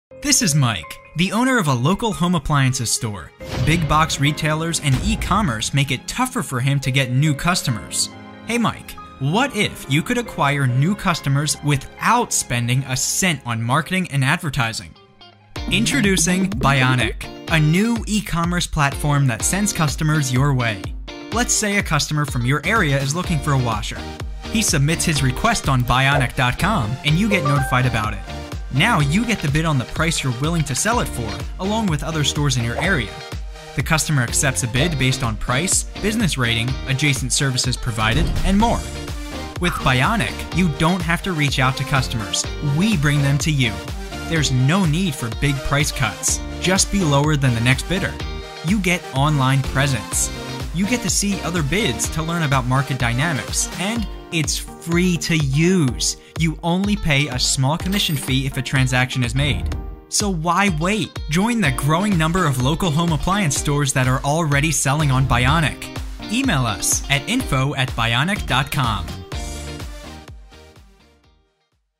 This is Mike, the owner of a local home appliances store. Big box retailers and e-commerce make it tougher for him to get new customers. Hey Mike, what if you could acquire new customers without spending a cent on marketing and advertising? Introducing Bionic, a new e-commerce platform that sends customers your way. Let's say a customer from your area is looking for a washer. He submits his request on Bionic.com and you get notified about it. Now you get the bid on the price you're willing to sell it for, along with other stores in your area. The customer accepts a bid based on price, business rating, adjacent services provided, and more. With Bionic, you don't have to reach out to customers. We bring them to you. There's no need for big price cuts. Just be lower than the next bidder. You get online presence. You get to see other bids to learn about market dynamics, and it's free to use. You only pay a small commission fee if a transaction is made. So why wait? Join the growing number of local home appliance stores that are already selling on Bionic. Email us at info@bionic.com.